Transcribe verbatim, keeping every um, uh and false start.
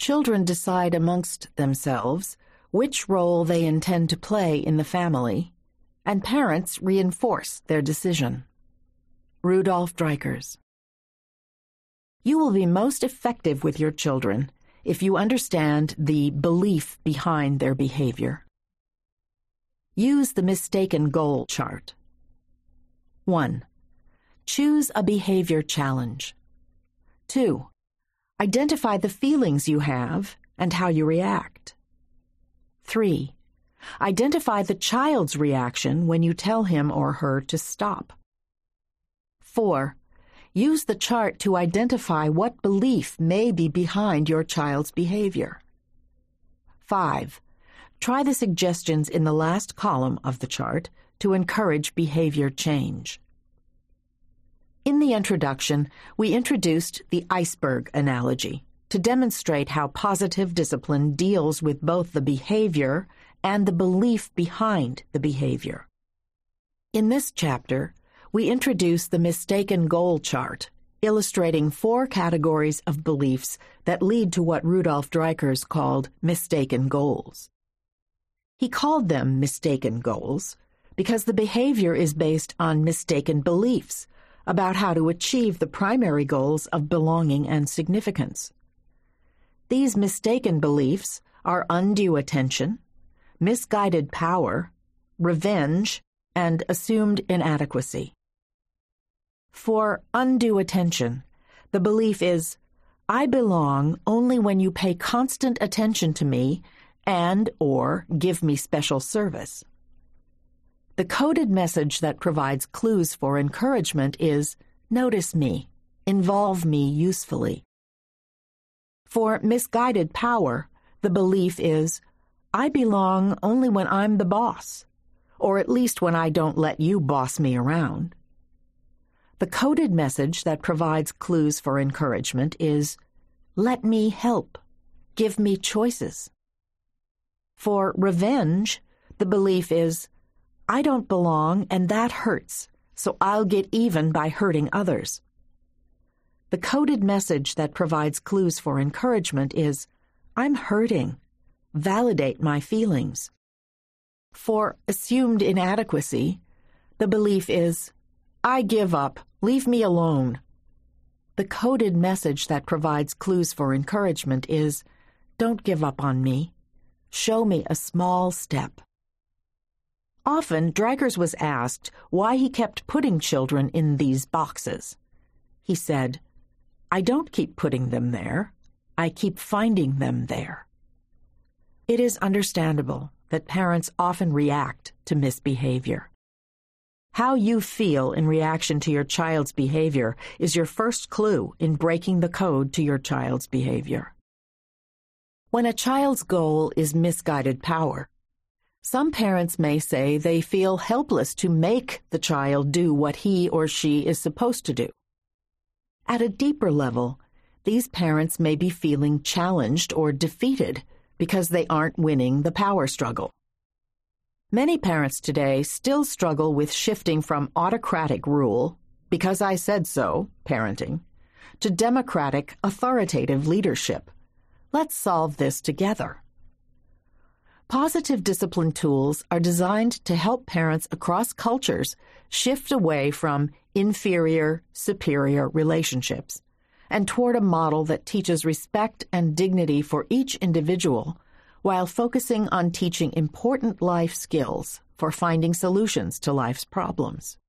children decide amongst themselves which role they intend to play in the family, and parents reinforce their decision. Rudolf Dreikurs. You will be most effective with your children if you understand the belief behind their behavior. Use the mistaken goal chart. one. Choose a behavior challenge. two. Identify the feelings you have and how you react. three. Identify the child's reaction when you tell him or her to stop. four. Use the chart to identify what belief may be behind your child's behavior. five. Try the suggestions in the last column of the chart to encourage behavior change. In the introduction, we introduced the iceberg analogy to demonstrate how positive discipline deals with both the behavior and the belief behind the behavior. In this chapter, we introduce the mistaken goal chart, illustrating four categories of beliefs that lead to what Rudolf Dreikurs called mistaken goals. He called them mistaken goals because the behavior is based on mistaken beliefs about how to achieve the primary goals of belonging and significance. These mistaken beliefs are undue attention, misguided power, revenge, and assumed inadequacy. For undue attention, the belief is, I belong only when you pay constant attention to me and or give me special service. The coded message that provides clues for encouragement is, notice me, involve me usefully. For misguided power, the belief is, I belong only when I'm the boss, or at least when I don't let you boss me around. The coded message that provides clues for encouragement is, let me help, give me choices. For revenge, the belief is, I don't belong and that hurts, so I'll get even by hurting others. The coded message that provides clues for encouragement is, I'm hurting, validate my feelings. For assumed inadequacy, the belief is, I give up, leave me alone. The coded message that provides clues for encouragement is, don't give up on me. Show me a small step. Often, Dreikurs was asked why he kept putting children in these boxes. He said, I don't keep putting them there. I keep finding them there. It is understandable that parents often react to misbehavior. How you feel in reaction to your child's behavior is your first clue in breaking the code to your child's behavior. When a child's goal is misguided power, some parents may say they feel helpless to make the child do what he or she is supposed to do. At a deeper level, these parents may be feeling challenged or defeated because they aren't winning the power struggle. Many parents today still struggle with shifting from autocratic rule, because I said so, parenting, to democratic, authoritative leadership. Let's solve this together. Positive discipline tools are designed to help parents across cultures shift away from inferior-superior relationships and toward a model that teaches respect and dignity for each individual while focusing on teaching important life skills for finding solutions to life's problems.